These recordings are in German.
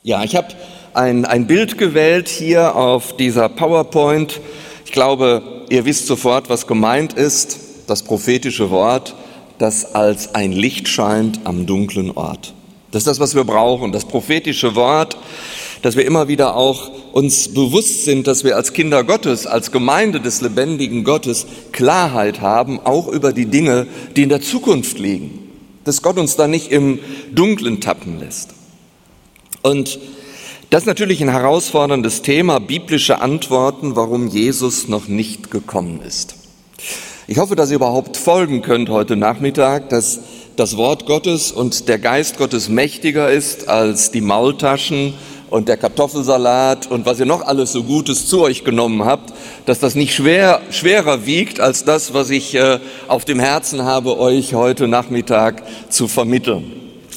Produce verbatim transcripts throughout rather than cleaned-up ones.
Ja, ich habe ein, ein Bild gewählt hier auf dieser PowerPoint. Ich glaube, ihr wisst sofort, was gemeint ist. Das prophetische Wort, das als ein Licht scheint am dunklen Ort. Das ist das, was wir brauchen, das prophetische Wort, dass wir immer wieder auch uns bewusst sind, dass wir als Kinder Gottes, als Gemeinde des lebendigen Gottes Klarheit haben, auch über die Dinge, die in der Zukunft liegen. Dass Gott uns da nicht im Dunklen tappen lässt. Und das ist natürlich ein herausforderndes Thema, biblische Antworten, warum Jesus noch nicht gekommen ist. Ich hoffe, dass ihr überhaupt folgen könnt heute Nachmittag, dass das Wort Gottes und der Geist Gottes mächtiger ist als die Maultaschen und der Kartoffelsalat und was ihr noch alles so Gutes zu euch genommen habt, dass das nicht schwer, schwerer wiegt als das, was ich äh, auf dem Herzen habe, euch heute Nachmittag zu vermitteln.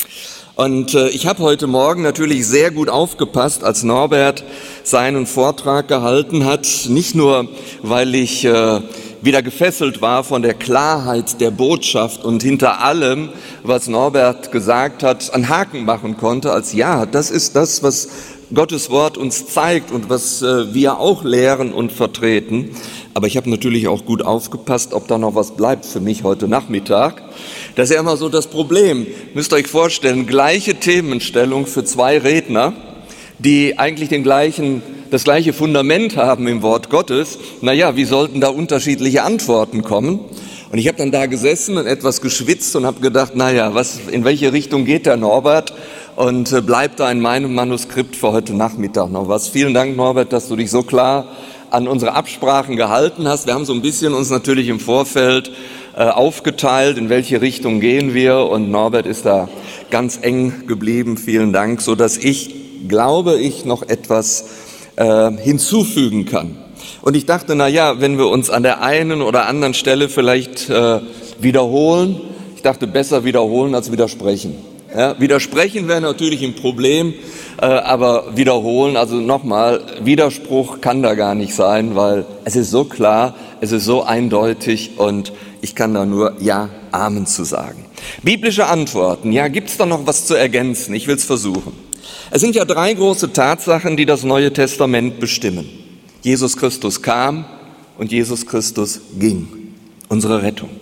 Und äh, ich habe heute Morgen natürlich sehr gut aufgepasst, als Norbert seinen Vortrag gehalten hat, nicht nur, weil ich äh, wieder gefesselt war von der Klarheit der Botschaft und hinter allem, was Norbert gesagt hat, einen Haken machen konnte, als ja, das ist das, was Gottes Wort uns zeigt und was äh, wir auch lehren und vertreten. Aber ich habe natürlich auch gut aufgepasst, ob da noch was bleibt für mich heute Nachmittag. Das ist ja immer so das Problem. Müsst ihr euch vorstellen, gleiche Themenstellung für zwei Redner, die eigentlich den gleichen, das gleiche Fundament haben im Wort Gottes. Naja, wie sollten da unterschiedliche Antworten kommen? Und ich habe dann da gesessen und etwas geschwitzt und habe gedacht, naja, was, in welche Richtung geht der Norbert? Und äh, bleibt da in meinem Manuskript für heute Nachmittag noch was. Vielen Dank, Norbert, dass du dich so klar an unsere Absprachen gehalten hast. Wir haben so ein bisschen uns natürlich im Vorfeld äh, aufgeteilt, in welche Richtung gehen wir. Und Norbert ist da ganz eng geblieben. Vielen Dank, so dass ich, glaube ich, noch etwas äh, hinzufügen kann. Und ich dachte, na ja, wenn wir uns an der einen oder anderen Stelle vielleicht äh, wiederholen, ich dachte, besser wiederholen als widersprechen. Ja, widersprechen wäre natürlich ein Problem, äh, aber wiederholen, also nochmal, Widerspruch kann da gar nicht sein, weil es ist so klar, es ist so eindeutig und ich kann da nur Ja, Amen zu sagen. Biblische Antworten, ja, gibt's da noch was zu ergänzen? Ich will es versuchen. Es sind ja drei große Tatsachen, die das Neue Testament bestimmen. Jesus Christus kam und Jesus Christus ging, unsere Rettung.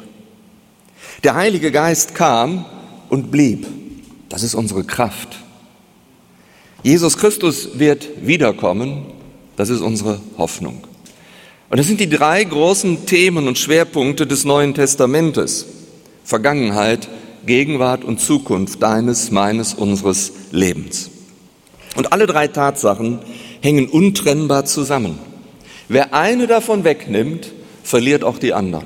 Der Heilige Geist kam und blieb. Das ist unsere Kraft. Jesus Christus wird wiederkommen. Das ist unsere Hoffnung. Und das sind die drei großen Themen und Schwerpunkte des Neuen Testamentes. Vergangenheit, Gegenwart und Zukunft deines, meines, unseres Lebens. Und alle drei Tatsachen hängen untrennbar zusammen. Wer eine davon wegnimmt, verliert auch die anderen.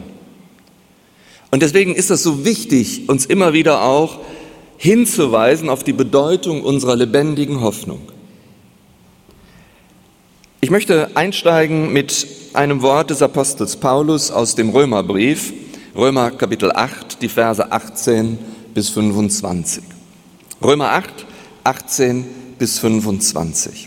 Und deswegen ist es so wichtig, uns immer wieder auch hinzuweisen auf die Bedeutung unserer lebendigen Hoffnung. Ich möchte einsteigen mit einem Wort des Apostels Paulus aus dem Römerbrief, Römer Kapitel acht, die Verse achtzehn bis fünfundzwanzig. Römer acht, achtzehn bis fünfundzwanzig.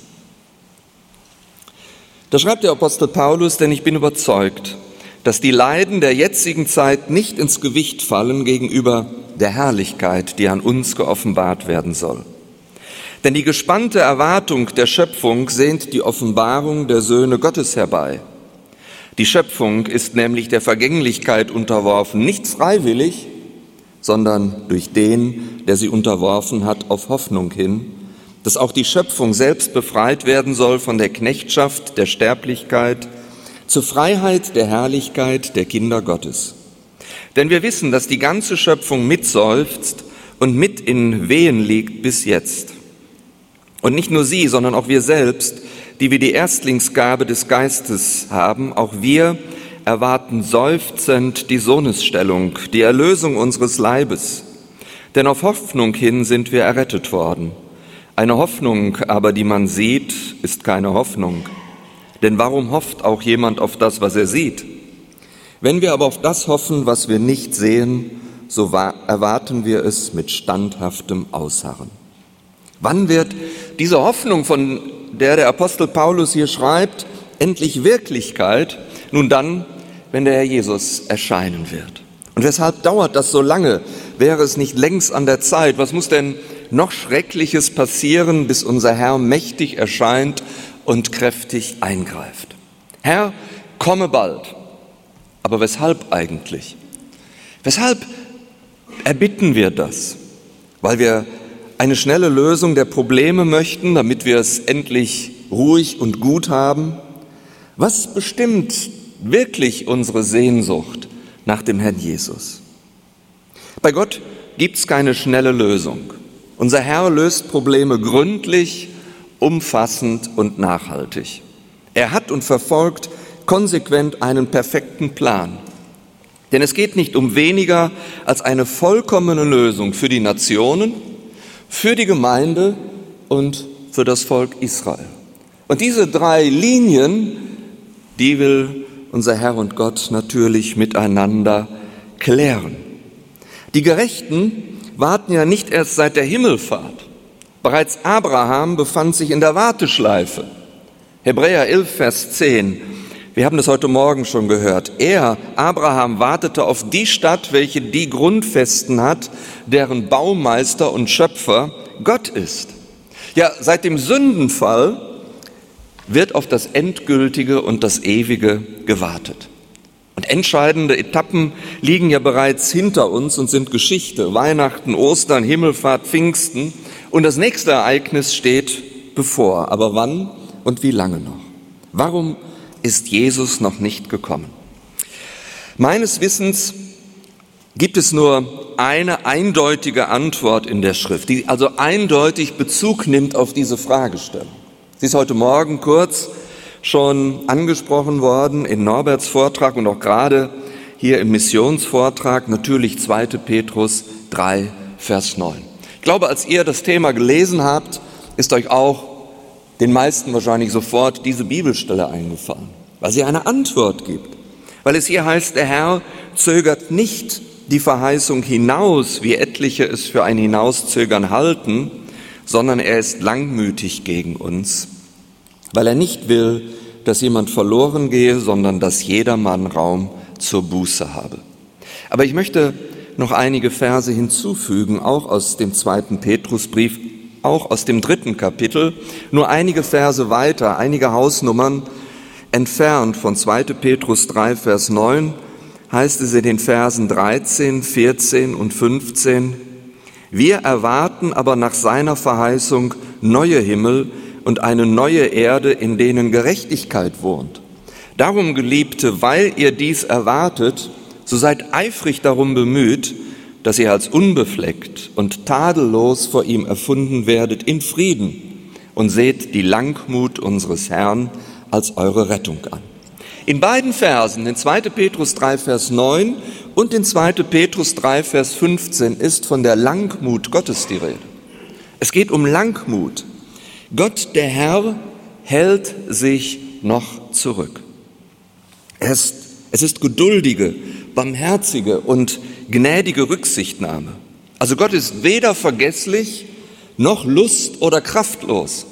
Da schreibt der Apostel Paulus, denn ich bin überzeugt, dass die Leiden der jetzigen Zeit nicht ins Gewicht fallen gegenüber der Herrlichkeit, die an uns geoffenbart werden soll. Denn die gespannte Erwartung der Schöpfung sehnt die Offenbarung der Söhne Gottes herbei. Die Schöpfung ist nämlich der Vergänglichkeit unterworfen, nicht freiwillig, sondern durch den, der sie unterworfen hat, auf Hoffnung hin, dass auch die Schöpfung selbst befreit werden soll von der Knechtschaft der Sterblichkeit zur Freiheit der Herrlichkeit der Kinder Gottes. Denn wir wissen, dass die ganze Schöpfung mitseufzt und mit in Wehen liegt bis jetzt. Und nicht nur sie, sondern auch wir selbst, die wir die Erstlingsgabe des Geistes haben, auch wir erwarten seufzend die Sohnesstellung, die Erlösung unseres Leibes. Denn auf Hoffnung hin sind wir errettet worden. Eine Hoffnung aber, die man sieht, ist keine Hoffnung. Denn warum hofft auch jemand auf das, was er sieht? Wenn wir aber auf das hoffen, was wir nicht sehen, so erwarten wir es mit standhaftem Ausharren. Wann wird diese Hoffnung, von der der Apostel Paulus hier schreibt, endlich Wirklichkeit? Nun dann, wenn der Herr Jesus erscheinen wird. Und weshalb dauert das so lange? Wäre es nicht längst an der Zeit? Was muss denn noch Schreckliches passieren, bis unser Herr mächtig erscheint und kräftig eingreift. Herr, komme bald. Aber weshalb eigentlich? Weshalb erbitten wir das? Weil wir eine schnelle Lösung der Probleme möchten, damit wir es endlich ruhig und gut haben? Was bestimmt wirklich unsere Sehnsucht nach dem Herrn Jesus? Bei Gott gibt es keine schnelle Lösung. Unser Herr löst Probleme gründlich, umfassend und nachhaltig. Er hat und verfolgt konsequent einen perfekten Plan. Denn es geht nicht um weniger als eine vollkommene Lösung für die Nationen, für die Gemeinde und für das Volk Israel. Und diese drei Linien, die will unser Herr und Gott natürlich miteinander klären. Die Gerechten warten ja nicht erst seit der Himmelfahrt. Bereits Abraham befand sich in der Warteschleife. Hebräer elf, Vers zehn. Wir haben das heute Morgen schon gehört. Er, Abraham, wartete auf die Stadt, welche die Grundfesten hat, deren Baumeister und Schöpfer Gott ist. Ja, seit dem Sündenfall wird auf das Endgültige und das Ewige gewartet. Und entscheidende Etappen liegen ja bereits hinter uns und sind Geschichte. Weihnachten, Ostern, Himmelfahrt, Pfingsten. Und das nächste Ereignis steht bevor. Aber wann und wie lange noch? Warum ist Jesus noch nicht gekommen? Meines Wissens gibt es nur eine eindeutige Antwort in der Schrift, die also eindeutig Bezug nimmt auf diese Fragestellung. Sie ist heute Morgen kurz schon angesprochen worden in Norberts Vortrag und auch gerade hier im Missionsvortrag, natürlich zweiter Petrus drei, Vers neun. Ich glaube, als ihr das Thema gelesen habt, ist euch auch den meisten wahrscheinlich sofort diese Bibelstelle eingefallen, weil sie eine Antwort gibt. Weil es hier heißt, der Herr zögert nicht die Verheißung hinaus, wie etliche es für ein Hinauszögern halten, sondern er ist langmütig gegen uns, weil er nicht will, dass jemand verloren gehe, sondern dass jedermann Raum zur Buße habe. Aber ich möchte noch einige Verse hinzufügen, auch aus dem zweiten Petrusbrief, auch aus dem dritten Kapitel, nur einige Verse weiter, einige Hausnummern entfernt von zweiter Petrus drei, Vers neun, heißt es in den Versen dreizehn, vierzehn und fünfzehn, wir erwarten aber nach seiner Verheißung neue Himmel und eine neue Erde, in denen Gerechtigkeit wohnt. Darum, Geliebte, weil ihr dies erwartet, so seid eifrig darum bemüht, dass ihr als unbefleckt und tadellos vor ihm erfunden werdet in Frieden und seht die Langmut unseres Herrn als eure Rettung an. In beiden Versen, in zweiter Petrus drei, Vers neun und in zweiter Petrus drei, Vers fünfzehn, ist von der Langmut Gottes die Rede. Es geht um Langmut. Gott, der Herr, hält sich noch zurück. Er ist, es ist geduldige, barmherzige und gnädige Rücksichtnahme. Also Gott ist weder vergesslich noch lust- oder kraftlos.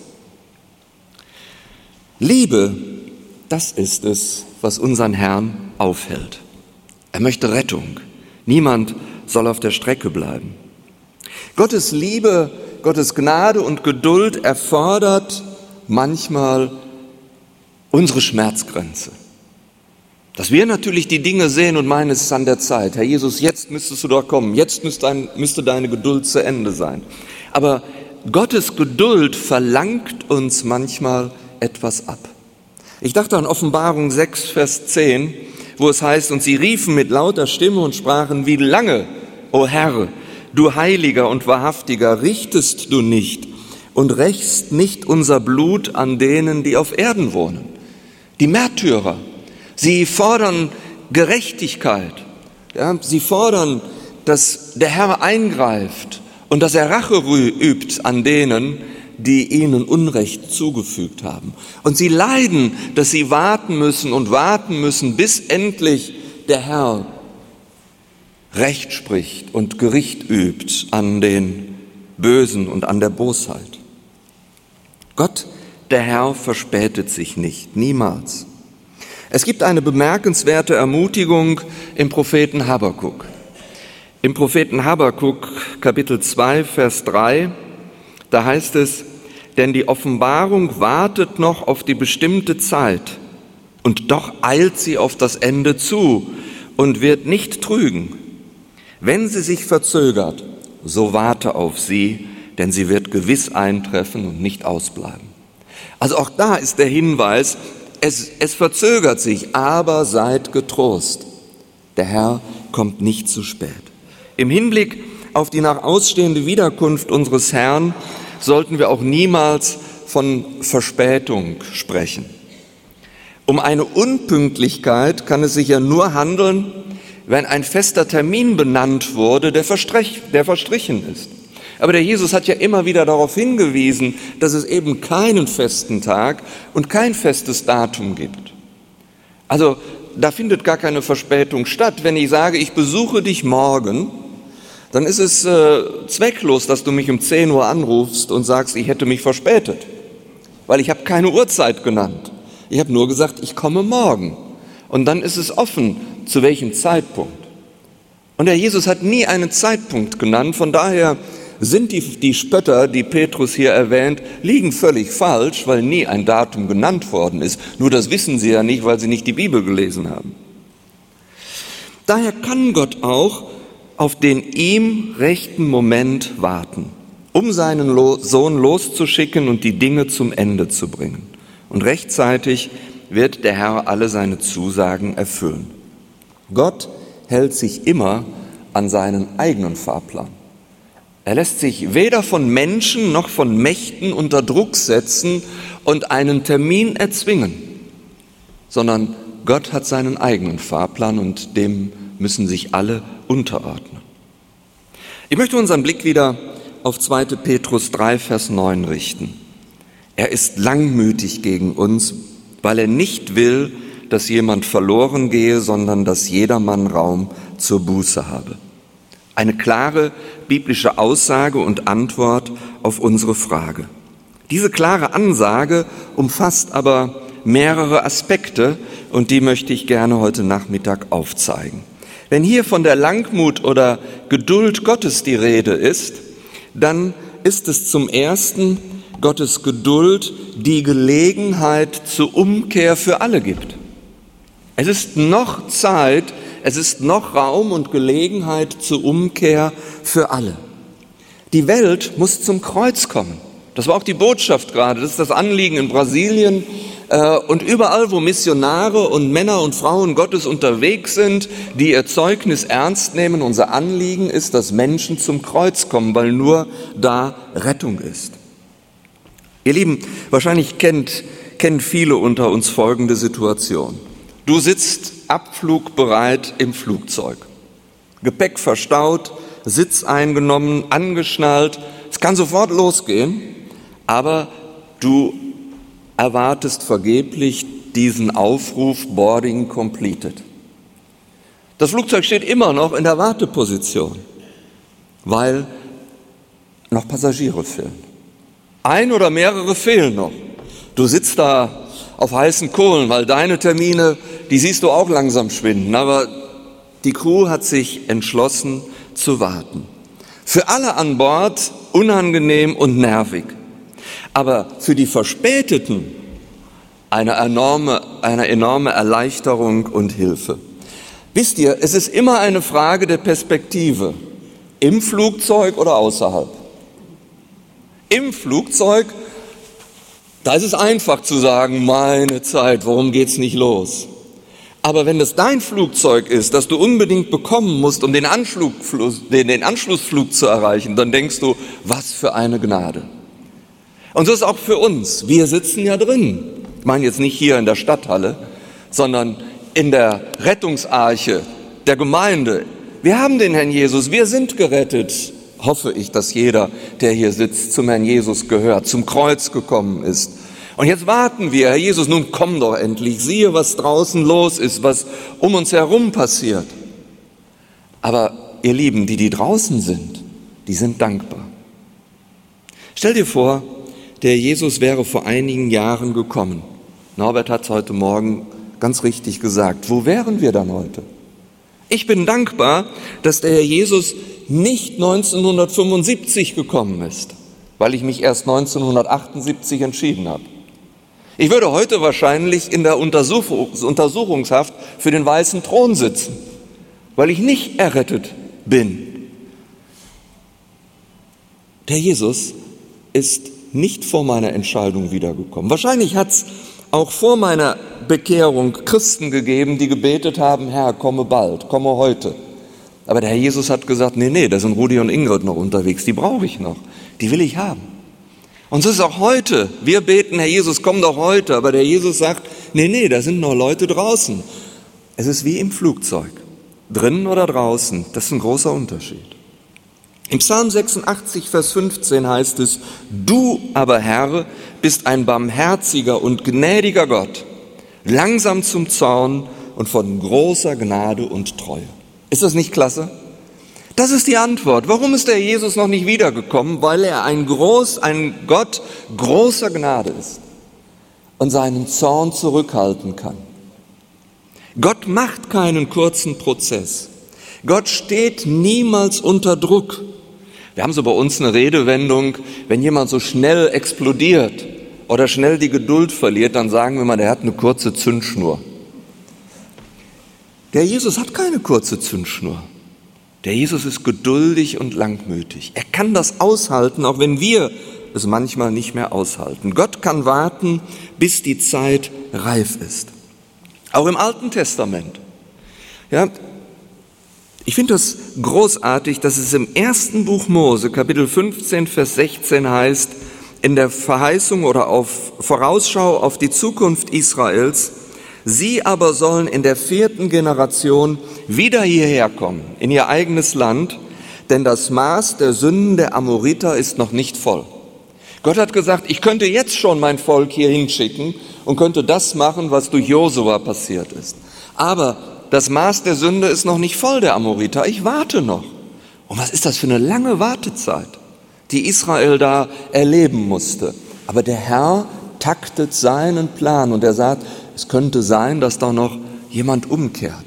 Liebe, das ist es, was unseren Herrn aufhält. Er möchte Rettung. Niemand soll auf der Strecke bleiben. Gottes Liebe, Gottes Gnade und Geduld erfordert manchmal unsere Schmerzgrenze. Dass wir natürlich die Dinge sehen und meinen, es ist an der Zeit. Herr Jesus, jetzt müsstest du doch kommen. Jetzt müsste, dein, müsste deine Geduld zu Ende sein. Aber Gottes Geduld verlangt uns manchmal etwas ab. Ich dachte an Offenbarung sechs, Vers zehn, wo es heißt, und sie riefen mit lauter Stimme und sprachen, wie lange, o Herr, du Heiliger und Wahrhaftiger, richtest du nicht und rächst nicht unser Blut an denen, die auf Erden wohnen. Die Märtyrer, sie fordern Gerechtigkeit. Ja, sie fordern, dass der Herr eingreift und dass er Rache übt an denen, die ihnen Unrecht zugefügt haben. Und sie leiden, dass sie warten müssen und warten müssen, bis endlich der Herr Recht spricht und Gericht übt an den Bösen und an der Bosheit. Gott, der Herr, verspätet sich nicht, niemals. Es gibt eine bemerkenswerte Ermutigung im Propheten Habakuk. Im Propheten Habakuk, Kapitel zwei, Vers drei, Da heißt es, denn die Offenbarung wartet noch auf die bestimmte Zeit und doch eilt sie auf das Ende zu und wird nicht trügen. Wenn sie sich verzögert, so warte auf sie, denn sie wird gewiss eintreffen und nicht ausbleiben. Also auch da ist der Hinweis, es, es verzögert sich, aber seid getrost. Der Herr kommt nicht zu spät. Im Hinblick auf die nach ausstehende Wiederkunft unseres Herrn sollten wir auch niemals von Verspätung sprechen. Um eine Unpünktlichkeit kann es sich ja nur handeln, wenn ein fester Termin benannt wurde, der, verstrich, der verstrichen ist. Aber der Jesus hat ja immer wieder darauf hingewiesen, dass es eben keinen festen Tag und kein festes Datum gibt. Also da findet gar keine Verspätung statt. Wenn ich sage, ich besuche dich morgen, dann ist es äh, zwecklos, dass du mich um zehn Uhr anrufst und sagst, ich hätte mich verspätet, weil ich habe keine Uhrzeit genannt. Ich habe nur gesagt, ich komme morgen. Und dann ist es offen, zu welchem Zeitpunkt. Und der Jesus hat nie einen Zeitpunkt genannt, von daher sind die, die Spötter, die Petrus hier erwähnt, liegen völlig falsch, weil nie ein Datum genannt worden ist. Nur das wissen sie ja nicht, weil sie nicht die Bibel gelesen haben. Daher kann Gott auch auf den ihm rechten Moment warten, um seinen Sohn loszuschicken und die Dinge zum Ende zu bringen. Und rechtzeitig wird der Herr alle seine Zusagen erfüllen. Gott hält sich immer an seinen eigenen Fahrplan. Er lässt sich weder von Menschen noch von Mächten unter Druck setzen und einen Termin erzwingen, sondern Gott hat seinen eigenen Fahrplan und dem müssen sich alle unterordnen. Ich möchte unseren Blick wieder auf zweiter Petrus drei, Vers neun richten. Er ist langmütig gegen uns, weil er nicht will, dass jemand verloren gehe, sondern dass jedermann Raum zur Buße habe. Eine klare biblische Aussage und Antwort auf unsere Frage. Diese klare Ansage umfasst aber mehrere Aspekte und die möchte ich gerne heute Nachmittag aufzeigen. Wenn hier von der Langmut oder Geduld Gottes die Rede ist, dann ist es zum Ersten Gottes Geduld, die Gelegenheit zur Umkehr für alle gibt. Es ist noch Zeit, es ist noch Raum und Gelegenheit zur Umkehr für alle. Die Welt muss zum Kreuz kommen. Das war auch die Botschaft gerade, das ist das Anliegen in Brasilien äh, und überall, wo Missionare und Männer und Frauen Gottes unterwegs sind, die ihr Zeugnis ernst nehmen. Unser Anliegen ist, dass Menschen zum Kreuz kommen, weil nur da Rettung ist. Ihr Lieben, wahrscheinlich kennt, kennen viele unter uns folgende Situation. Du sitzt abflugbereit im Flugzeug. Gepäck verstaut, Sitz eingenommen, angeschnallt. Es kann sofort losgehen, aber du erwartest vergeblich diesen Aufruf Boarding completed. Das Flugzeug steht immer noch in der Warteposition, weil noch Passagiere fehlen. Ein oder mehrere fehlen noch. Du sitzt da auf heißen Kohlen, weil deine Termine, die siehst du auch langsam schwinden. Aber die Crew hat sich entschlossen zu warten. Für alle an Bord unangenehm und nervig. Aber für die Verspäteten eine enorme, eine enorme Erleichterung und Hilfe. Wisst ihr, es ist immer eine Frage der Perspektive. Im Flugzeug oder außerhalb. Im Flugzeug, da ist es einfach zu sagen, meine Zeit, warum geht's nicht los? Aber wenn es dein Flugzeug ist, das du unbedingt bekommen musst, um den, den, den Anschlussflug zu erreichen, dann denkst du, was für eine Gnade. Und so ist es auch für uns. Wir sitzen ja drin. Ich meine jetzt nicht hier in der Stadthalle, sondern in der Rettungsarche der Gemeinde. Wir haben den Herrn Jesus, wir sind gerettet. Hoffe ich, dass jeder, der hier sitzt, zum Herrn Jesus gehört, zum Kreuz gekommen ist. Und jetzt warten wir, Herr Jesus, nun komm doch endlich, siehe, was draußen los ist, was um uns herum passiert. Aber ihr Lieben, die, die draußen sind, die sind dankbar. Stell dir vor, der Jesus wäre vor einigen Jahren gekommen. Norbert hat es heute Morgen ganz richtig gesagt. Wo wären wir dann heute? Ich bin dankbar, dass der Herr Jesus nicht neunzehnhundertfünfundsiebzig gekommen ist, weil ich mich erst neunzehnhundertachtundsiebzig entschieden habe. Ich würde heute wahrscheinlich in der Untersuchungshaft für den weißen Thron sitzen, weil ich nicht errettet bin. Der Jesus ist nicht vor meiner Entscheidung wiedergekommen. Wahrscheinlich hat es auch vor meiner Bekehrung Christen gegeben, die gebetet haben, Herr, komme bald, komme heute. Aber der Herr Jesus hat gesagt, nee, nee, da sind Rudi und Ingrid noch unterwegs, die brauche ich noch, die will ich haben. Und so ist es auch heute. Wir beten, Herr Jesus, komm doch heute. Aber der Jesus sagt, nee, nee, da sind noch Leute draußen. Es ist wie im Flugzeug. Drinnen oder draußen, das ist ein großer Unterschied. Im Psalm sechsundachtzig, Vers fünfzehn heißt es, du aber, Herr, bist ein barmherziger und gnädiger Gott, langsam zum Zorn und von großer Gnade und Treue. Ist das nicht klasse? Das ist die Antwort. Warum ist der Jesus noch nicht wiedergekommen? Weil er ein groß, ein Gott großer Gnade ist und seinen Zorn zurückhalten kann. Gott macht keinen kurzen Prozess. Gott steht niemals unter Druck. Wir haben so bei uns eine Redewendung, wenn jemand so schnell explodiert oder schnell die Geduld verliert, dann sagen wir mal, der hat eine kurze Zündschnur. Der Jesus hat keine kurze Zündschnur. Der Jesus ist geduldig und langmütig. Er kann das aushalten, auch wenn wir es manchmal nicht mehr aushalten. Gott kann warten, bis die Zeit reif ist. Auch im Alten Testament. Ja, ich finde das großartig, dass es im ersten Buch Mose, Kapitel fünfzehn, Vers sechzehn heißt, in der Verheißung oder auf Vorausschau auf die Zukunft Israels, sie aber sollen in der vierten Generation wieder hierher kommen, in ihr eigenes Land, denn das Maß der Sünden der Amoriter ist noch nicht voll. Gott hat gesagt, ich könnte jetzt schon mein Volk hier hinschicken und könnte das machen, was durch Josua passiert ist. Aber das Maß der Sünde ist noch nicht voll der Amoriter, ich warte noch. Und was ist das für eine lange Wartezeit, die Israel da erleben musste? Aber der Herr taktet seinen Plan und er sagt, es könnte sein, dass da noch jemand umkehrt.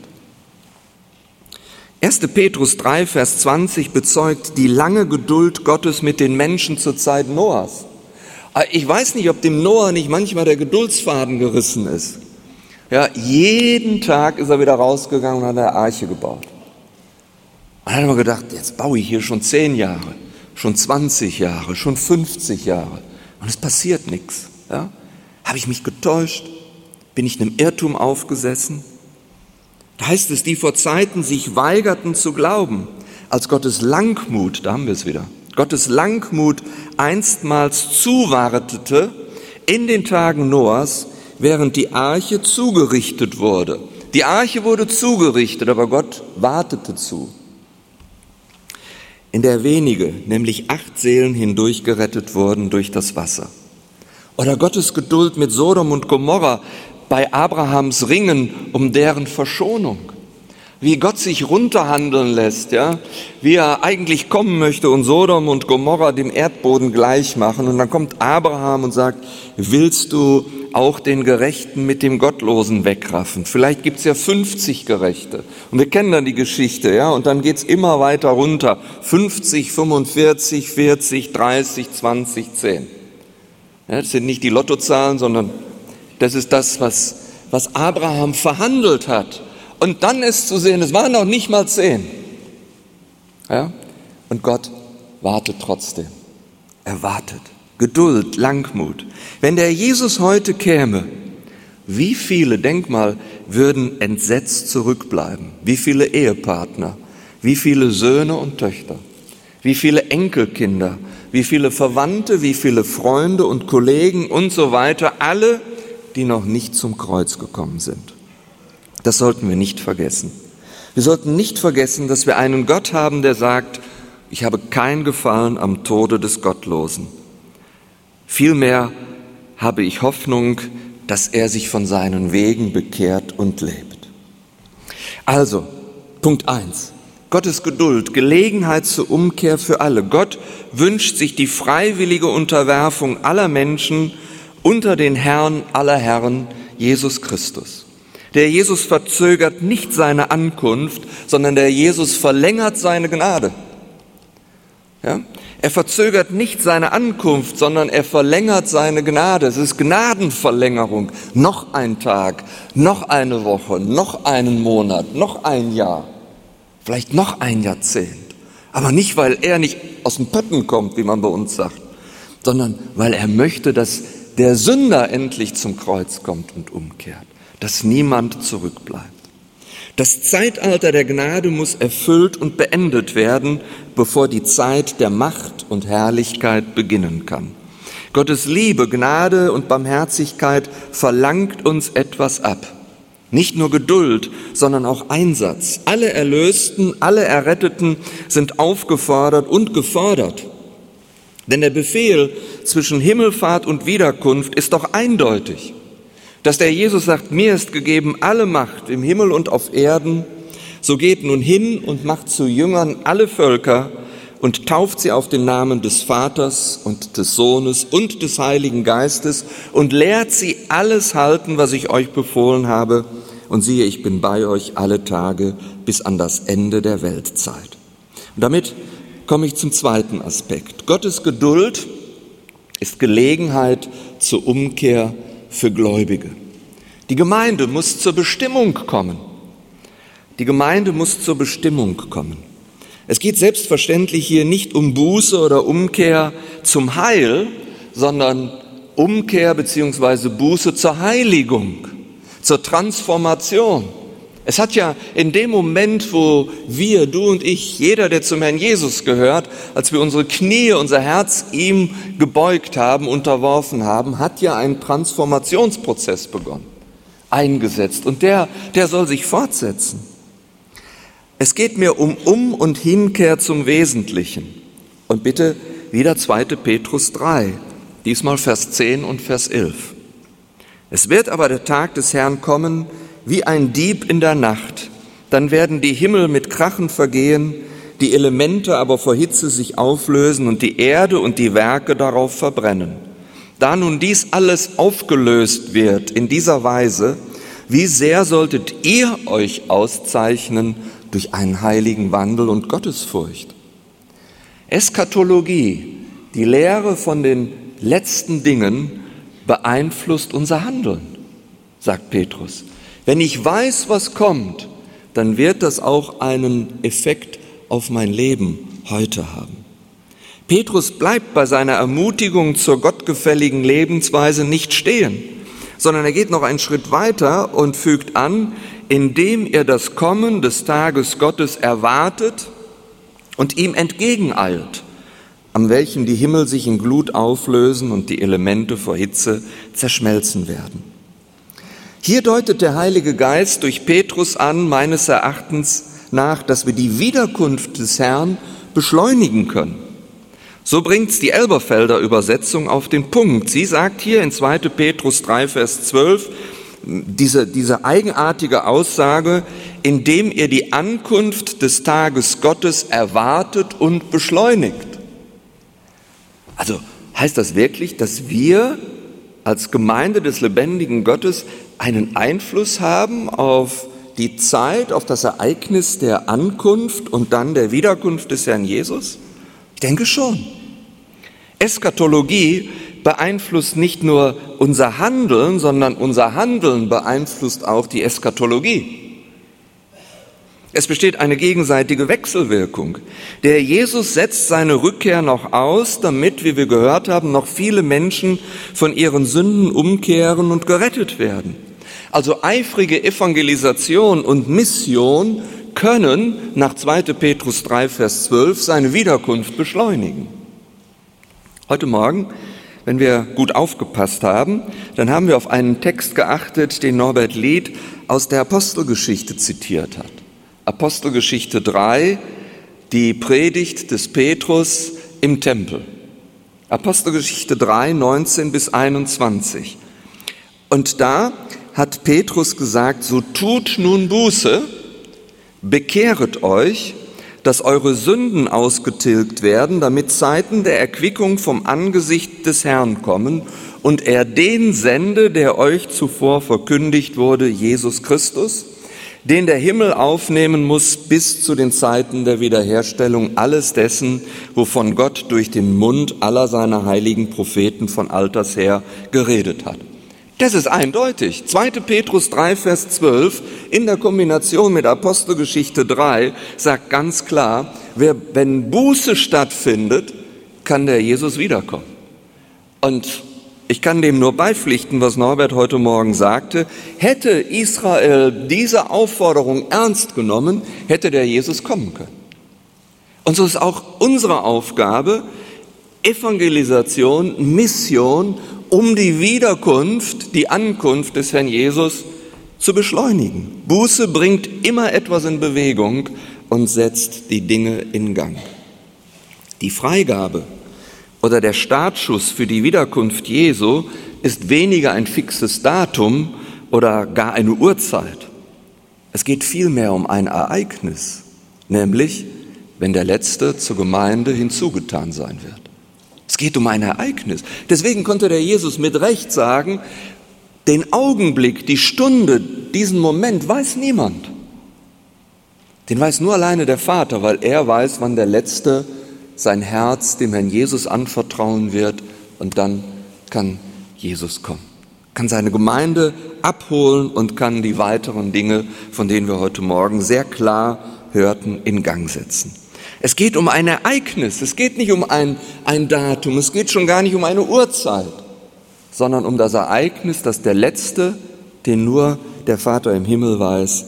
erster Petrus drei, Vers zwanzig bezeugt die lange Geduld Gottes mit den Menschen zur Zeit Noahs. Ich weiß nicht, ob dem Noah nicht manchmal der Geduldsfaden gerissen ist. Ja, jeden Tag ist er wieder rausgegangen und hat eine Arche gebaut. Und dann hat er mir gedacht, jetzt baue ich hier schon zehn Jahre, schon zwanzig Jahre, schon fünfzig Jahre und es passiert nichts. Ja? Habe ich mich getäuscht? Bin ich einem Irrtum aufgesessen? Da heißt es, die vor Zeiten sich weigerten zu glauben, als Gottes Langmut, da haben wir es wieder, Gottes Langmut einstmals zuwartete in den Tagen Noahs, während die Arche zugerichtet wurde. Die Arche wurde zugerichtet, aber Gott wartete zu. In der wenige, nämlich acht Seelen hindurch gerettet wurden durch das Wasser. Oder Gottes Geduld mit Sodom und Gomorra bei Abrahams Ringen um deren Verschonung. Wie Gott sich runterhandeln lässt, ja, wie er eigentlich kommen möchte und Sodom und Gomorra dem Erdboden gleich machen. Und dann kommt Abraham und sagt, willst du auch den Gerechten mit dem Gottlosen wegraffen? Vielleicht gibt's ja fünfzig Gerechte. Und wir kennen dann die Geschichte, ja, und dann geht's immer weiter runter. fünfzig, fünfundvierzig, vierzig, dreißig, zwanzig, zehn. Ja, das sind nicht die Lottozahlen, sondern das ist das, was, was Abraham verhandelt hat. Und dann ist zu sehen, es waren noch nicht mal zehn. Ja? Und Gott wartet trotzdem. Er wartet. Geduld, Langmut. Wenn der Jesus heute käme, wie viele, denk mal, würden entsetzt zurückbleiben? Wie viele Ehepartner? Wie viele Söhne und Töchter? Wie viele Enkelkinder? Wie viele Verwandte? Wie viele Freunde und Kollegen und so weiter? Alle, die noch nicht zum Kreuz gekommen sind. Das sollten wir nicht vergessen. Wir sollten nicht vergessen, dass wir einen Gott haben, der sagt, ich habe kein Gefallen am Tode des Gottlosen. Vielmehr habe ich Hoffnung, dass er sich von seinen Wegen bekehrt und lebt. Also, Punkt eins. Gottes Geduld, Gelegenheit zur Umkehr für alle. Gott wünscht sich die freiwillige Unterwerfung aller Menschen unter den Herrn aller Herren, Jesus Christus. Der Jesus verzögert nicht seine Ankunft, sondern der Jesus verlängert seine Gnade. Ja? Er verzögert nicht seine Ankunft, sondern er verlängert seine Gnade. Es ist Gnadenverlängerung. Noch ein Tag, noch eine Woche, noch einen Monat, noch ein Jahr, vielleicht noch ein Jahrzehnt. Aber nicht, weil er nicht aus dem Pötten kommt, wie man bei uns sagt, sondern weil er möchte, dass der Sünder endlich zum Kreuz kommt und umkehrt, dass niemand zurückbleibt. Das Zeitalter der Gnade muss erfüllt und beendet werden, bevor die Zeit der Macht und Herrlichkeit beginnen kann. Gottes Liebe, Gnade und Barmherzigkeit verlangt uns etwas ab. Nicht nur Geduld, sondern auch Einsatz. Alle Erlösten, alle Erretteten sind aufgefordert und gefordert. Denn der Befehl zwischen Himmelfahrt und Wiederkunft ist doch eindeutig. Dass der Jesus sagt, mir ist gegeben alle Macht im Himmel und auf Erden, so geht nun hin und macht zu Jüngern alle Völker und tauft sie auf den Namen des Vaters und des Sohnes und des Heiligen Geistes und lehrt sie alles halten, was ich euch befohlen habe. Und siehe, ich bin bei euch alle Tage bis an das Ende der Weltzeit. Und damit komme ich zum zweiten Aspekt. Gottes Geduld ist Gelegenheit zur Umkehr für Gläubige. Die Gemeinde muss zur Bestimmung kommen. Die Gemeinde muss zur Bestimmung kommen. Es geht selbstverständlich hier nicht um Buße oder Umkehr zum Heil, sondern Umkehr bzw. Buße zur Heiligung, zur Transformation. Es hat ja in dem Moment, wo wir, du und ich, jeder, der zum Herrn Jesus gehört, als wir unsere Knie, unser Herz ihm gebeugt haben, unterworfen haben, hat ja ein Transformationsprozess begonnen, eingesetzt. Und der, der soll sich fortsetzen. Es geht mir um Um- und Hinkehr zum Wesentlichen. Und bitte wieder zweiter Petrus drei, diesmal Vers zehn und Vers elf. Es wird aber der Tag des Herrn kommen, wie ein Dieb in der Nacht. Dann werden die Himmel mit Krachen vergehen, die Elemente aber vor Hitze sich auflösen und die Erde und die Werke darauf verbrennen. Da nun dies alles aufgelöst wird in dieser Weise, wie sehr solltet ihr euch auszeichnen durch einen heiligen Wandel und Gottesfurcht? Eschatologie, die Lehre von den letzten Dingen, beeinflusst unser Handeln, sagt Petrus. Wenn ich weiß, was kommt, dann wird das auch einen Effekt auf mein Leben heute haben. Petrus bleibt bei seiner Ermutigung zur gottgefälligen Lebensweise nicht stehen, sondern er geht noch einen Schritt weiter und fügt an, indem er das Kommen des Tages Gottes erwartet und ihm entgegeneilt, an welchem die Himmel sich in Glut auflösen und die Elemente vor Hitze zerschmelzen werden. Hier deutet der Heilige Geist durch Petrus an, meines Erachtens nach, dass wir die Wiederkunft des Herrn beschleunigen können. So bringt's die Elberfelder Übersetzung auf den Punkt. Sie sagt hier in zweiter Petrus drei, Vers zwölf, diese, diese eigenartige Aussage, indem ihr die Ankunft des Tages Gottes erwartet und beschleunigt. Also heißt das wirklich, dass wir als Gemeinde des lebendigen Gottes einen Einfluss haben auf die Zeit, auf das Ereignis der Ankunft und dann der Wiederkunft des Herrn Jesus? Ich denke schon. Eschatologie beeinflusst nicht nur unser Handeln, sondern unser Handeln beeinflusst auch die Eschatologie. Es besteht eine gegenseitige Wechselwirkung. Der Jesus setzt seine Rückkehr noch aus, damit, wie wir gehört haben, noch viele Menschen von ihren Sünden umkehren und gerettet werden. Also eifrige Evangelisation und Mission können nach zweiter Petrus drei, Vers zwölf seine Wiederkunft beschleunigen. Heute Morgen, wenn wir gut aufgepasst haben, dann haben wir auf einen Text geachtet, den Norbert Lied aus der Apostelgeschichte zitiert hat. Apostelgeschichte drei, die Predigt des Petrus im Tempel. Apostelgeschichte drei, neunzehn bis einundzwanzig. Und da hat Petrus gesagt, so tut nun Buße, bekehret euch, dass eure Sünden ausgetilgt werden, damit Zeiten der Erquickung vom Angesicht des Herrn kommen und er den sende, der euch zuvor verkündigt wurde, Jesus Christus, den der Himmel aufnehmen muss bis zu den Zeiten der Wiederherstellung alles dessen, wovon Gott durch den Mund aller seiner heiligen Propheten von alters her geredet hat. Das ist eindeutig. zweiter Petrus drei, Vers zwölf in der Kombination mit Apostelgeschichte drei sagt ganz klar, wer, wenn Buße stattfindet, kann der Jesus wiederkommen. Und ich kann dem nur beipflichten, was Norbert heute Morgen sagte. Hätte Israel diese Aufforderung ernst genommen, hätte der Jesus kommen können. Und so ist auch unsere Aufgabe, Evangelisation, Mission, um die Wiederkunft, die Ankunft des Herrn Jesus zu beschleunigen. Buße bringt immer etwas in Bewegung und setzt die Dinge in Gang. Die Freigabe oder der Startschuss für die Wiederkunft Jesu ist weniger ein fixes Datum oder gar eine Uhrzeit. Es geht vielmehr um ein Ereignis, nämlich wenn der Letzte zur Gemeinde hinzugetan sein wird. Es geht um ein Ereignis. Deswegen konnte der Jesus mit Recht sagen, den Augenblick, die Stunde, diesen Moment weiß niemand. Den weiß nur alleine der Vater, weil er weiß, wann der Letzte sein Herz dem Herrn Jesus anvertrauen wird und dann kann Jesus kommen, kann seine Gemeinde abholen und kann die weiteren Dinge, von denen wir heute Morgen sehr klar hörten, in Gang setzen. Es geht um ein Ereignis, es geht nicht um ein, ein Datum, es geht schon gar nicht um eine Uhrzeit, sondern um das Ereignis, dass der Letzte, den nur der Vater im Himmel weiß,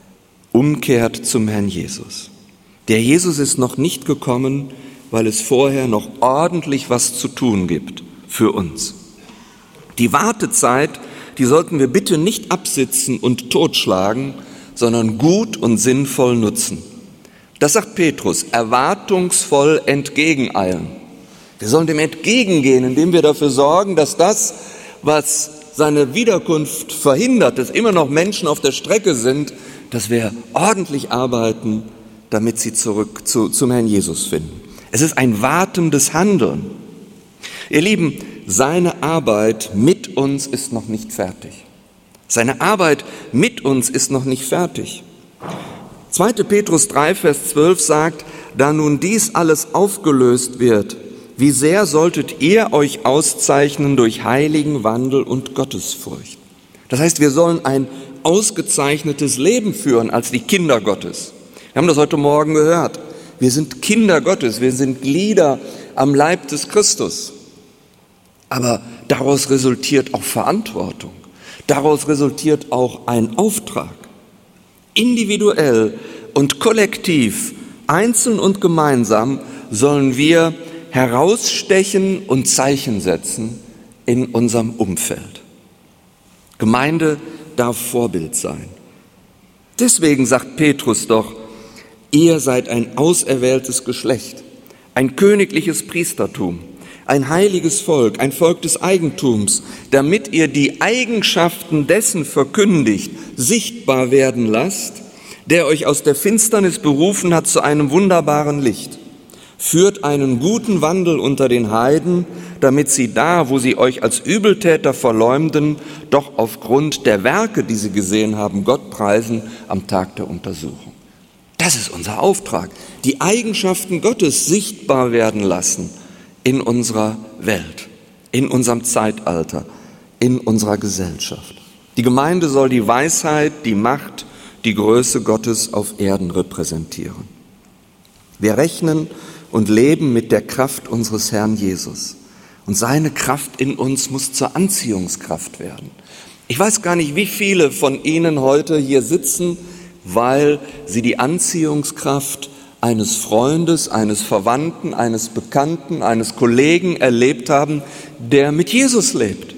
umkehrt zum Herrn Jesus. Der Jesus ist noch nicht gekommen, weil es vorher noch ordentlich was zu tun gibt für uns. Die Wartezeit, die sollten wir bitte nicht absitzen und totschlagen, sondern gut und sinnvoll nutzen. Das sagt Petrus, erwartungsvoll entgegeneilen. Wir sollen dem entgegengehen, indem wir dafür sorgen, dass das, was seine Wiederkunft verhindert, dass immer noch Menschen auf der Strecke sind, dass wir ordentlich arbeiten, damit sie zurück zu, zum Herrn Jesus finden. Es ist ein wartendes Handeln. Ihr Lieben, seine Arbeit mit uns ist noch nicht fertig. Seine Arbeit mit uns ist noch nicht fertig. zweiter Petrus drei, Vers zwölf sagt, da nun dies alles aufgelöst wird, wie sehr solltet ihr euch auszeichnen durch heiligen Wandel und Gottesfurcht. Das heißt, wir sollen ein ausgezeichnetes Leben führen als die Kinder Gottes. Wir haben das heute Morgen gehört. Wir sind Kinder Gottes, wir sind Glieder am Leib des Christus. Aber daraus resultiert auch Verantwortung. Daraus resultiert auch ein Auftrag. Individuell und kollektiv, einzeln und gemeinsam sollen wir herausstechen und Zeichen setzen in unserem Umfeld. Gemeinde darf Vorbild sein. Deswegen sagt Petrus doch, ihr seid ein auserwähltes Geschlecht, ein königliches Priestertum, ein heiliges Volk, ein Volk des Eigentums, damit ihr die Eigenschaften dessen verkündigt, sichtbar werden lasst, der euch aus der Finsternis berufen hat zu einem wunderbaren Licht. Führt einen guten Wandel unter den Heiden, damit sie da, wo sie euch als Übeltäter verleumden, doch aufgrund der Werke, die sie gesehen haben, Gott preisen am Tag der Untersuchung. Das ist unser Auftrag, die Eigenschaften Gottes sichtbar werden lassen in unserer Welt, in unserem Zeitalter, in unserer Gesellschaft. Die Gemeinde soll die Weisheit, die Macht, die Größe Gottes auf Erden repräsentieren. Wir rechnen und leben mit der Kraft unseres Herrn Jesus. Und seine Kraft in uns muss zur Anziehungskraft werden. Ich weiß gar nicht, wie viele von Ihnen heute hier sitzen, weil sie die Anziehungskraft eines Freundes, eines Verwandten, eines Bekannten, eines Kollegen erlebt haben, der mit Jesus lebt.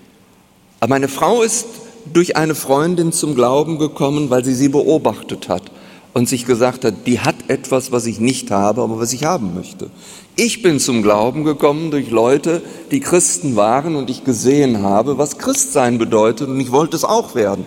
Aber meine Frau ist durch eine Freundin zum Glauben gekommen, weil sie sie beobachtet hat und sich gesagt hat, die hat etwas, was ich nicht habe, aber was ich haben möchte. Ich bin zum Glauben gekommen durch Leute, die Christen waren und ich gesehen habe, was Christsein bedeutet und ich wollte es auch werden.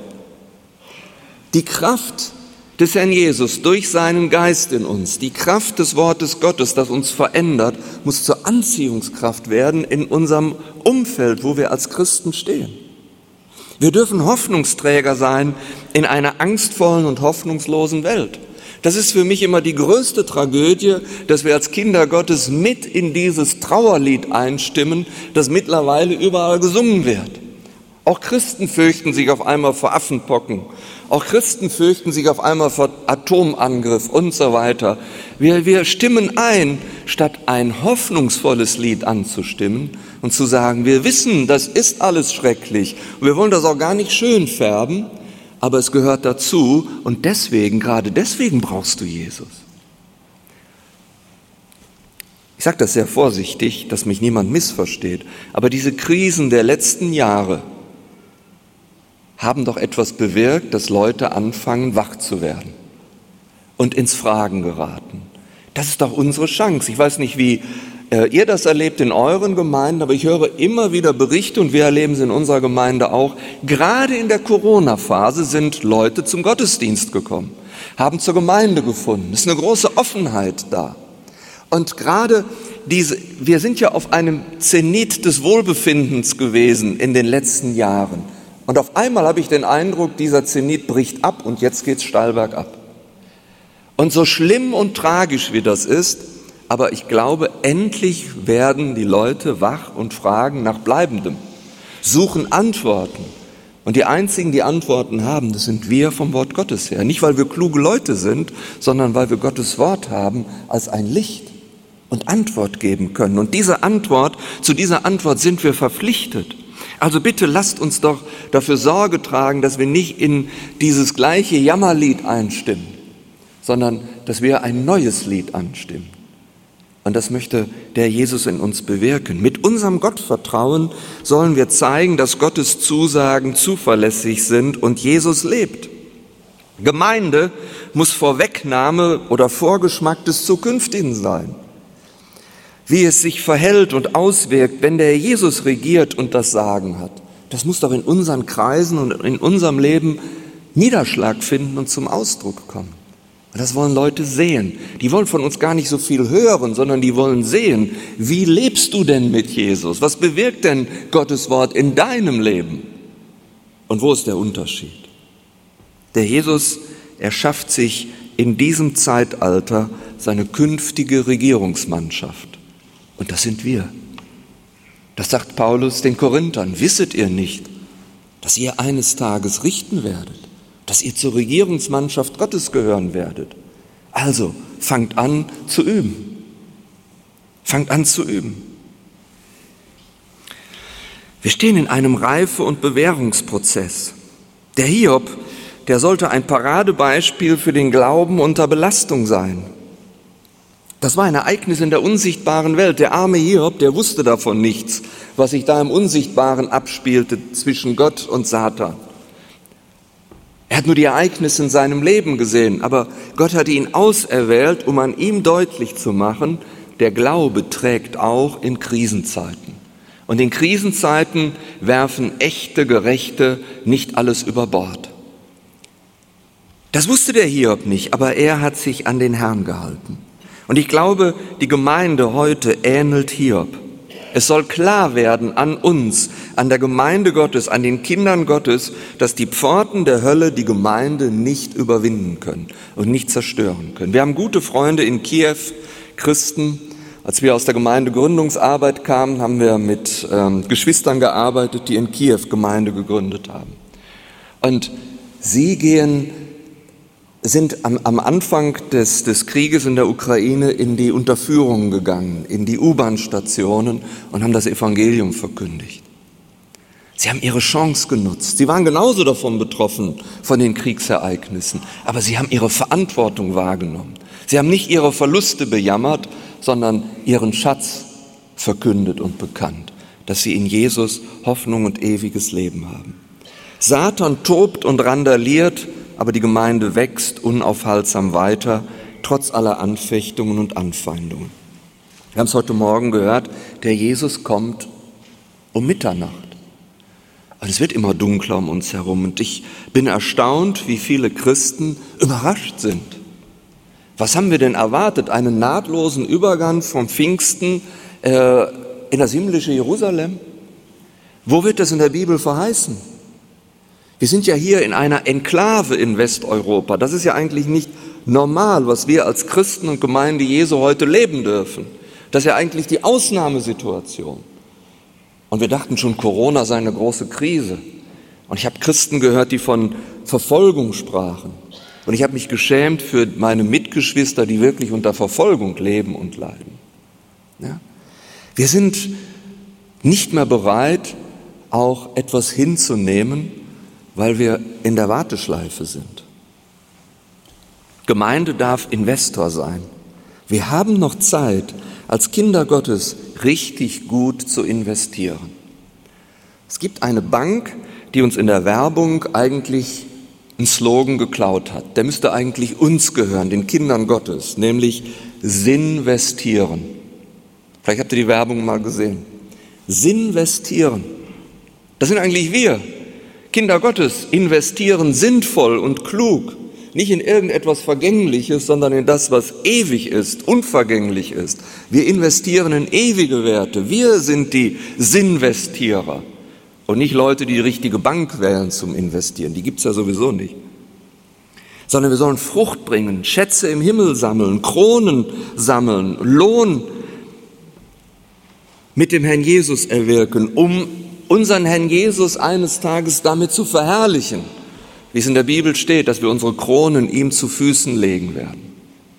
Die Kraft des Herrn Jesus durch seinen Geist in uns, die Kraft des Wortes Gottes, das uns verändert, muss zur Anziehungskraft werden in unserem Umfeld, wo wir als Christen stehen. Wir dürfen Hoffnungsträger sein in einer angstvollen und hoffnungslosen Welt. Das ist für mich immer die größte Tragödie, dass wir als Kinder Gottes mit in dieses Trauerlied einstimmen, das mittlerweile überall gesungen wird. Auch Christen fürchten sich auf einmal vor Affenpocken. Auch Christen fürchten sich auf einmal vor Atomangriff und so weiter. Wir, wir stimmen ein, statt ein hoffnungsvolles Lied anzustimmen und zu sagen, wir wissen, das ist alles schrecklich und wir wollen das auch gar nicht schön färben, aber es gehört dazu und deswegen, gerade deswegen brauchst du Jesus. Ich sage das sehr vorsichtig, dass mich niemand missversteht, aber diese Krisen der letzten Jahre haben doch etwas bewirkt, dass Leute anfangen, wach zu werden und ins Fragen geraten. Das ist doch unsere Chance. Ich weiß nicht, wie äh, ihr das erlebt in euren Gemeinden, aber ich höre immer wieder Berichte und wir erleben es in unserer Gemeinde auch. Gerade in der Corona-Phase sind Leute zum Gottesdienst gekommen, haben zur Gemeinde gefunden. Es ist eine große Offenheit da. Und gerade diese, wir sind ja auf einem Zenit des Wohlbefindens gewesen in den letzten Jahren. Und auf einmal habe ich den Eindruck, dieser Zenit bricht ab und jetzt geht es steil bergab. Und so schlimm und tragisch wie das ist, aber ich glaube, endlich werden die Leute wach und fragen nach Bleibendem, suchen Antworten. Und die einzigen, die Antworten haben, das sind wir vom Wort Gottes her. Nicht, weil wir kluge Leute sind, sondern weil wir Gottes Wort haben als ein Licht und Antwort geben können. Und diese Antwort, zu dieser Antwort sind wir verpflichtet. Also bitte lasst uns doch dafür Sorge tragen, dass wir nicht in dieses gleiche Jammerlied einstimmen, sondern dass wir ein neues Lied anstimmen. Und das möchte der Jesus in uns bewirken. Mit unserem Gottvertrauen sollen wir zeigen, dass Gottes Zusagen zuverlässig sind und Jesus lebt. Gemeinde muss Vorwegnahme oder Vorgeschmack des Zukünftigen sein. Wie es sich verhält und auswirkt, wenn der Jesus regiert und das Sagen hat. Das muss doch in unseren Kreisen und in unserem Leben Niederschlag finden und zum Ausdruck kommen. Und das wollen Leute sehen. Die wollen von uns gar nicht so viel hören, sondern die wollen sehen, wie lebst du denn mit Jesus? Was bewirkt denn Gottes Wort in deinem Leben? Und wo ist der Unterschied? Der Jesus erschafft sich in diesem Zeitalter seine künftige Regierungsmannschaft. Und das sind wir. Das sagt Paulus den Korinthern. Wisset ihr nicht, dass ihr eines Tages richten werdet, dass ihr zur Regierungsmannschaft Gottes gehören werdet? Also, fangt an zu üben. Fangt an zu üben. Wir stehen in einem Reife- und Bewährungsprozess. Der Hiob, der sollte ein Paradebeispiel für den Glauben unter Belastung sein. Das war ein Ereignis in der unsichtbaren Welt. Der arme Hiob, der wusste davon nichts, was sich da im Unsichtbaren abspielte zwischen Gott und Satan. Er hat nur die Ereignisse in seinem Leben gesehen, aber Gott hatte ihn auserwählt, um an ihm deutlich zu machen, der Glaube trägt auch in Krisenzeiten. Und in Krisenzeiten werfen echte Gerechte nicht alles über Bord. Das wusste der Hiob nicht, aber er hat sich an den Herrn gehalten. Und ich glaube, die Gemeinde heute ähnelt Hiob. Es soll klar werden an uns, an der Gemeinde Gottes, an den Kindern Gottes, dass die Pforten der Hölle die Gemeinde nicht überwinden können und nicht zerstören können. Wir haben gute Freunde in Kiew, Christen. Als wir aus der Gemeindegründungsarbeit kamen, haben wir mit ähm, Geschwistern gearbeitet, die in Kiew Gemeinde gegründet haben. Und sie gehen sind am, am Anfang des, des Krieges in der Ukraine in die Unterführungen gegangen, in die U-Bahn-Stationen und haben das Evangelium verkündigt. Sie haben ihre Chance genutzt. Sie waren genauso davon betroffen, von den Kriegsereignissen, aber sie haben ihre Verantwortung wahrgenommen. Sie haben nicht ihre Verluste bejammert, sondern ihren Schatz verkündet und bekannt, dass sie in Jesus Hoffnung und ewiges Leben haben. Satan tobt und randaliert, aber die Gemeinde wächst unaufhaltsam weiter, trotz aller Anfechtungen und Anfeindungen. Wir haben es heute Morgen gehört, der Jesus kommt um Mitternacht. Und es wird immer dunkler um uns herum. Und ich bin erstaunt, wie viele Christen überrascht sind. Was haben wir denn erwartet? Einen nahtlosen Übergang vom Pfingsten äh, in das himmlische Jerusalem? Wo wird das in der Bibel verheißen? Wir sind ja hier in einer Enklave in Westeuropa. Das ist ja eigentlich nicht normal, was wir als Christen und Gemeinde Jesu heute leben dürfen. Das ist ja eigentlich die Ausnahmesituation. Und wir dachten schon, Corona sei eine große Krise. Und ich habe Christen gehört, die von Verfolgung sprachen. Und ich habe mich geschämt für meine Mitgeschwister, die wirklich unter Verfolgung leben und leiden. Ja? Wir sind nicht mehr bereit, auch etwas hinzunehmen, weil wir in der Warteschleife sind. Gemeinde darf Investor sein. Wir haben noch Zeit, als Kinder Gottes richtig gut zu investieren. Es gibt eine Bank, die uns in der Werbung eigentlich einen Slogan geklaut hat. Der müsste eigentlich uns gehören, den Kindern Gottes, nämlich Sinnvestieren. Vielleicht habt ihr die Werbung mal gesehen. Sinnvestieren. Das sind eigentlich wir. Kinder Gottes investieren sinnvoll und klug. Nicht in irgendetwas Vergängliches, sondern in das, was ewig ist, unvergänglich ist. Wir investieren in ewige Werte. Wir sind die Sinnvestierer und nicht Leute, die die richtige Bank wählen zum Investieren. Die gibt es ja sowieso nicht. Sondern wir sollen Frucht bringen, Schätze im Himmel sammeln, Kronen sammeln, Lohn mit dem Herrn Jesus erwirken, um unseren Herrn Jesus eines Tages damit zu verherrlichen. Wie es in der Bibel steht, dass wir unsere Kronen ihm zu Füßen legen werden.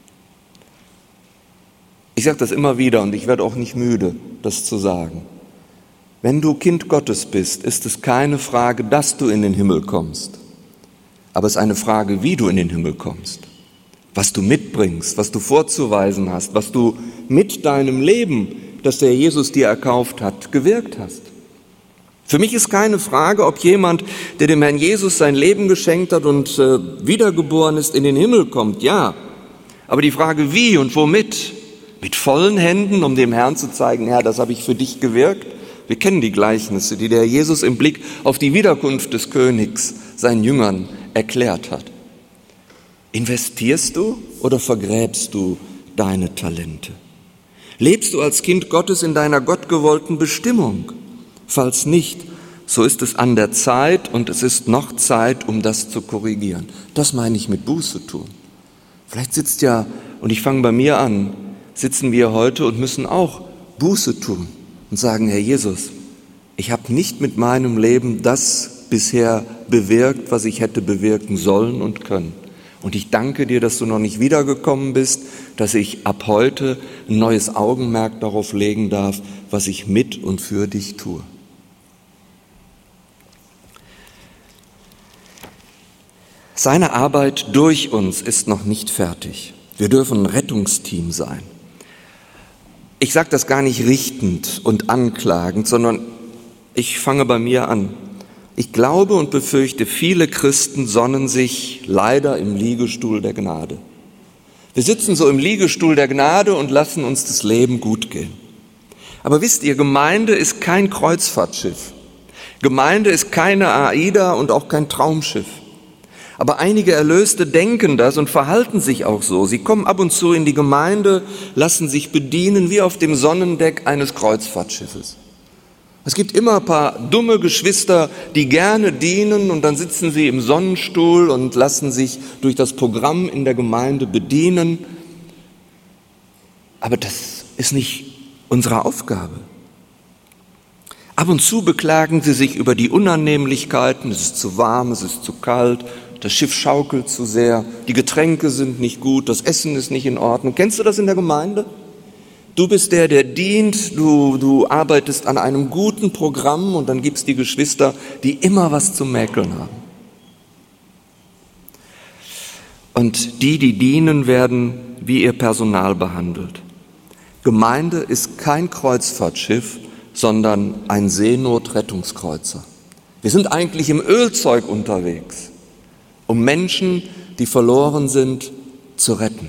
Ich sage das immer wieder und ich werde auch nicht müde, das zu sagen. Wenn du Kind Gottes bist, ist es keine Frage, dass du in den Himmel kommst. Aber es ist eine Frage, wie du in den Himmel kommst. Was du mitbringst, was du vorzuweisen hast, was du mit deinem Leben, das der Jesus dir erkauft hat, gewirkt hast. Für mich ist keine Frage, ob jemand, der dem Herrn Jesus sein Leben geschenkt hat und äh, wiedergeboren ist, in den Himmel kommt. Ja, aber die Frage, wie und womit? Mit vollen Händen, um dem Herrn zu zeigen, Herr, das habe ich für dich gewirkt. Wir kennen die Gleichnisse, die der Herr Jesus im Blick auf die Wiederkunft des Königs seinen Jüngern erklärt hat. Investierst du oder vergräbst du deine Talente? Lebst du als Kind Gottes in deiner gottgewollten Bestimmung? Falls nicht, so ist es an der Zeit und es ist noch Zeit, um das zu korrigieren. Das meine ich mit Buße tun. Vielleicht sitzt ja, und ich fange bei mir an, sitzen wir heute und müssen auch Buße tun und sagen, Herr Jesus, ich habe nicht mit meinem Leben das bisher bewirkt, was ich hätte bewirken sollen und können. Und ich danke dir, dass du noch nicht wiedergekommen bist, dass ich ab heute ein neues Augenmerk darauf legen darf, was ich mit und für dich tue. Seine Arbeit durch uns ist noch nicht fertig. Wir dürfen ein Rettungsteam sein. Ich sage das gar nicht richtend und anklagend, sondern ich fange bei mir an. Ich glaube und befürchte, viele Christen sonnen sich leider im Liegestuhl der Gnade. Wir sitzen so im Liegestuhl der Gnade und lassen uns das Leben gut gehen. Aber wisst ihr, Gemeinde ist kein Kreuzfahrtschiff. Gemeinde ist keine AIDA und auch kein Traumschiff. Aber einige Erlöste denken das und verhalten sich auch so. Sie kommen ab und zu in die Gemeinde, lassen sich bedienen wie auf dem Sonnendeck eines Kreuzfahrtschiffes. Es gibt immer ein paar dumme Geschwister, die gerne dienen und dann sitzen sie im Sonnenstuhl und lassen sich durch das Programm in der Gemeinde bedienen. Aber das ist nicht unsere Aufgabe. Ab und zu beklagen sie sich über die Unannehmlichkeiten, es ist zu warm, es ist zu kalt, das Schiff schaukelt zu sehr, die Getränke sind nicht gut, das Essen ist nicht in Ordnung. Kennst du das in der Gemeinde? Du bist der, der dient, du, du arbeitest an einem guten Programm und dann gibt es die Geschwister, die immer was zu mäkeln haben. Und die, die dienen, werden wie ihr Personal behandelt. Gemeinde ist kein Kreuzfahrtschiff, sondern ein Seenotrettungskreuzer. Wir sind eigentlich im Ölzeug unterwegs, um Menschen, die verloren sind, zu retten.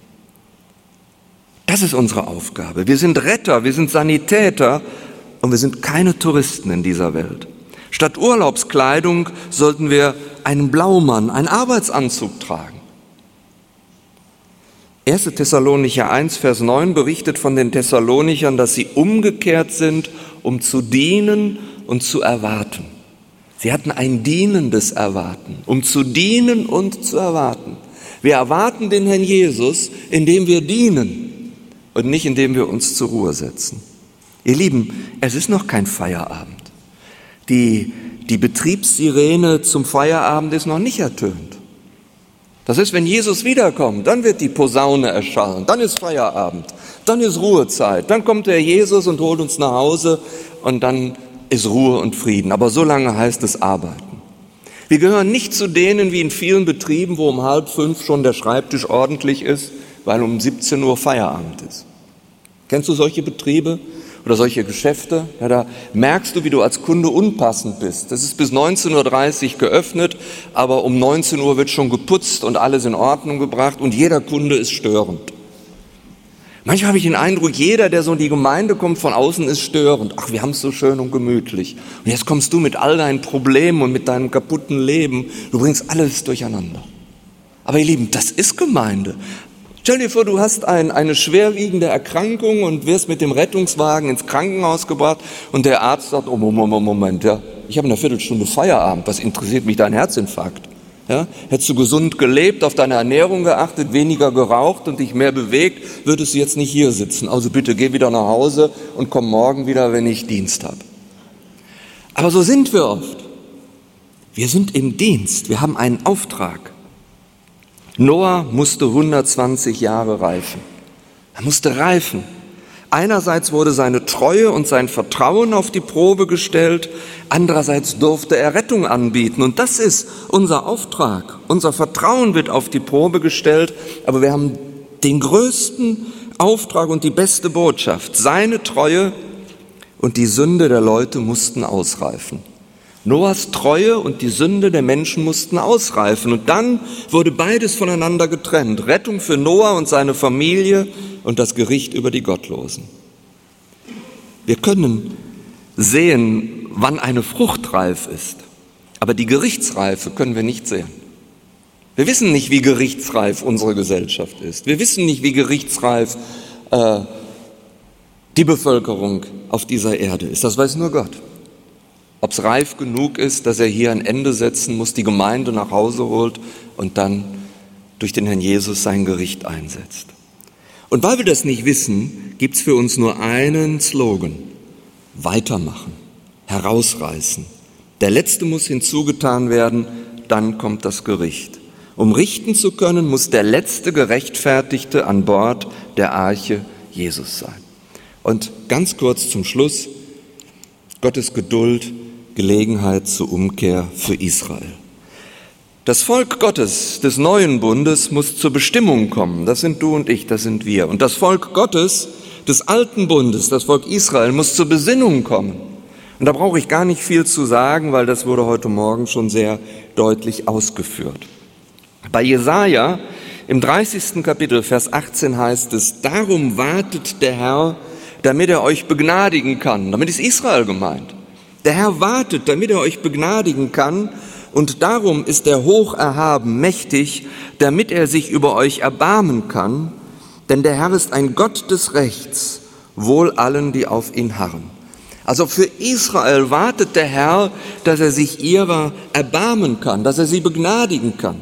Das ist unsere Aufgabe. Wir sind Retter, wir sind Sanitäter und wir sind keine Touristen in dieser Welt. Statt Urlaubskleidung sollten wir einen Blaumann, einen Arbeitsanzug tragen. erster Thessalonicher eins, Vers neun berichtet von den Thessalonichern, dass sie umgekehrt sind, um zu dienen und zu erwarten. Sie hatten ein dienendes Erwarten, um zu dienen und zu erwarten. Wir erwarten den Herrn Jesus, indem wir dienen und nicht indem wir uns zur Ruhe setzen. Ihr Lieben, es ist noch kein Feierabend. Die, die Betriebssirene zum Feierabend ist noch nicht ertönt. Das ist, wenn Jesus wiederkommt, dann wird die Posaune erschallen, dann ist Feierabend, dann ist Ruhezeit, dann kommt der Jesus und holt uns nach Hause und dann ist Ruhe und Frieden. Aber so lange heißt es arbeiten. Wir gehören nicht zu denen wie in vielen Betrieben, wo um halb fünf schon der Schreibtisch ordentlich ist, weil um siebzehn Uhr Feierabend ist. Kennst du solche Betriebe oder solche Geschäfte? Ja, da merkst du, wie du als Kunde unpassend bist. Das ist bis neunzehn Uhr dreißig geöffnet, aber um neunzehn Uhr wird schon geputzt und alles in Ordnung gebracht und jeder Kunde ist störend. Manchmal habe ich den Eindruck, jeder, der so in die Gemeinde kommt, von außen ist störend. Ach, wir haben es so schön und gemütlich. Und jetzt kommst du mit all deinen Problemen und mit deinem kaputten Leben. Du bringst alles durcheinander. Aber ihr Lieben, das ist Gemeinde. Stell dir vor, du hast ein, eine schwerwiegende Erkrankung und wirst mit dem Rettungswagen ins Krankenhaus gebracht und der Arzt sagt, oh Moment, Moment, ja, ich habe in einer Viertelstunde Feierabend, was interessiert mich dein Herzinfarkt? Ja, hättest du gesund gelebt, auf deine Ernährung geachtet, weniger geraucht und dich mehr bewegt, würdest du jetzt nicht hier sitzen. Also bitte geh wieder nach Hause und komm morgen wieder, wenn ich Dienst habe. Aber so sind wir oft. Wir sind im Dienst, wir haben einen Auftrag. Noah musste hundertzwanzig Jahre reifen. Er musste reifen. Einerseits wurde seine Treue und sein Vertrauen auf die Probe gestellt, andererseits durfte er Rettung anbieten. Und das ist unser Auftrag. Unser Vertrauen wird auf die Probe gestellt, aber wir haben den größten Auftrag und die beste Botschaft. Seine Treue und die Sünde der Leute mussten ausreifen. Noahs Treue und die Sünde der Menschen mussten ausreifen. Und dann wurde beides voneinander getrennt. Rettung für Noah und seine Familie und das Gericht über die Gottlosen. Wir können sehen, wann eine Frucht reif ist, aber die Gerichtsreife können wir nicht sehen. Wir wissen nicht, wie gerichtsreif unsere Gesellschaft ist. Wir wissen nicht, wie gerichtsreif äh, die Bevölkerung auf dieser Erde ist. Das weiß nur Gott. Ob es reif genug ist, dass er hier ein Ende setzen muss, die Gemeinde nach Hause holt und dann durch den Herrn Jesus sein Gericht einsetzt. Und weil wir das nicht wissen, gibt es für uns nur einen Slogan: weitermachen, herausreißen. Der Letzte muss hinzugetan werden, dann kommt das Gericht. Um richten zu können, muss der letzte Gerechtfertigte an Bord der Arche Jesus sein. Und ganz kurz zum Schluss: Gottes Geduld, Gelegenheit zur Umkehr für Israel. Das Volk Gottes des neuen Bundes muss zur Bestimmung kommen. Das sind du und ich, das sind wir. Und das Volk Gottes des alten Bundes, das Volk Israel, muss zur Besinnung kommen. Und da brauche ich gar nicht viel zu sagen, weil das wurde heute Morgen schon sehr deutlich ausgeführt. Bei Jesaja im dreißigsten Kapitel, Vers achtzehn heißt es: Darum wartet der Herr, damit er euch begnadigen kann. Damit ist Israel gemeint. Der Herr wartet, damit er euch begnadigen kann, und darum ist er hoch erhaben, mächtig, damit er sich über euch erbarmen kann, denn der Herr ist ein Gott des Rechts, wohl allen, die auf ihn harren. Also für Israel wartet der Herr, dass er sich ihrer erbarmen kann, dass er sie begnadigen kann.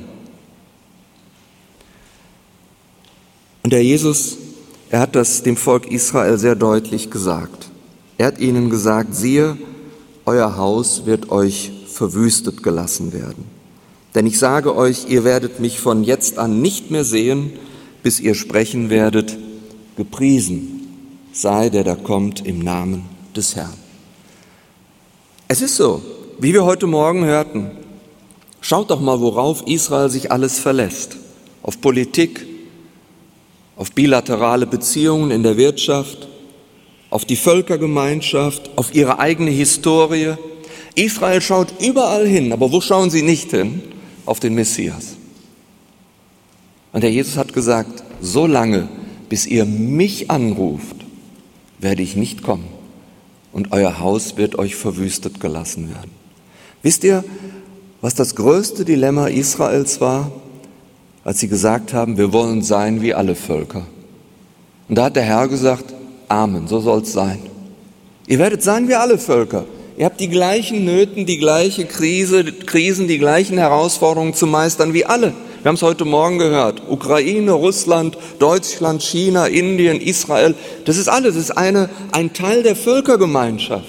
Und der Jesus, er hat das dem Volk Israel sehr deutlich gesagt. Er hat ihnen gesagt: Siehe, euer Haus wird euch verwüstet gelassen werden. Denn ich sage euch, ihr werdet mich von jetzt an nicht mehr sehen, bis ihr sprechen werdet: Gepriesen sei der, der kommt im Namen des Herrn. Es ist so, wie wir heute Morgen hörten. Schaut doch mal, worauf Israel sich alles verlässt. Auf Politik, auf bilaterale Beziehungen in der Wirtschaft, auf die Völkergemeinschaft, auf ihre eigene Historie. Israel schaut überall hin, aber wo schauen sie nicht hin? Auf den Messias. Und der Jesus hat gesagt: So lange, bis ihr mich anruft, werde ich nicht kommen, und euer Haus wird euch verwüstet gelassen werden. Wisst ihr, was das größte Dilemma Israels war, als sie gesagt haben: Wir wollen sein wie alle Völker? Und da hat der Herr gesagt: Amen, so soll es sein. Ihr werdet sein wie alle Völker. Ihr habt die gleichen Nöten, die gleiche Krise, Krisen, die gleichen Herausforderungen zu meistern wie alle. Wir haben es heute Morgen gehört. Ukraine, Russland, Deutschland, China, Indien, Israel. Das ist alles. Das ist eine, ein Teil der Völkergemeinschaft.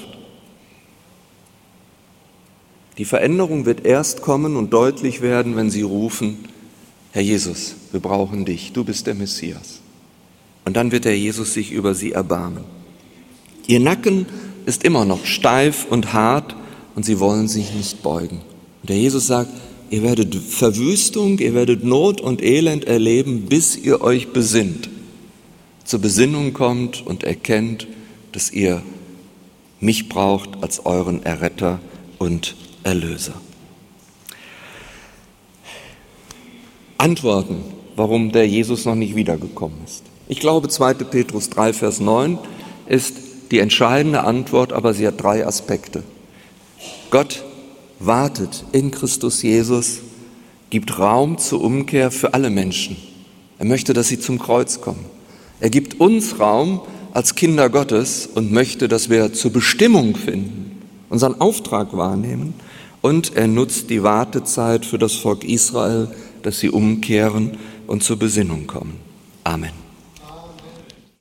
Die Veränderung wird erst kommen und deutlich werden, wenn sie rufen, Herr Jesus, wir brauchen dich, du bist der Messias. Und dann wird der Jesus sich über sie erbarmen. Ihr Nacken ist immer noch steif und hart und sie wollen sich nicht beugen. Und der Jesus sagt, ihr werdet Verwüstung, ihr werdet Not und Elend erleben, bis ihr euch besinnt, zur Besinnung kommt und erkennt, dass ihr mich braucht als euren Erretter und Erlöser. Antworten, warum der Jesus noch nicht wiedergekommen ist. Ich glaube, zweiter Petrus drei, Vers neun ist die entscheidende Antwort, aber sie hat drei Aspekte. Gott wartet in Christus Jesus, gibt Raum zur Umkehr für alle Menschen. Er möchte, dass sie zum Kreuz kommen. Er gibt uns Raum als Kinder Gottes und möchte, dass wir zur Bestimmung finden, unseren Auftrag wahrnehmen. Und er nutzt die Wartezeit für das Volk Israel, dass sie umkehren und zur Besinnung kommen. Amen.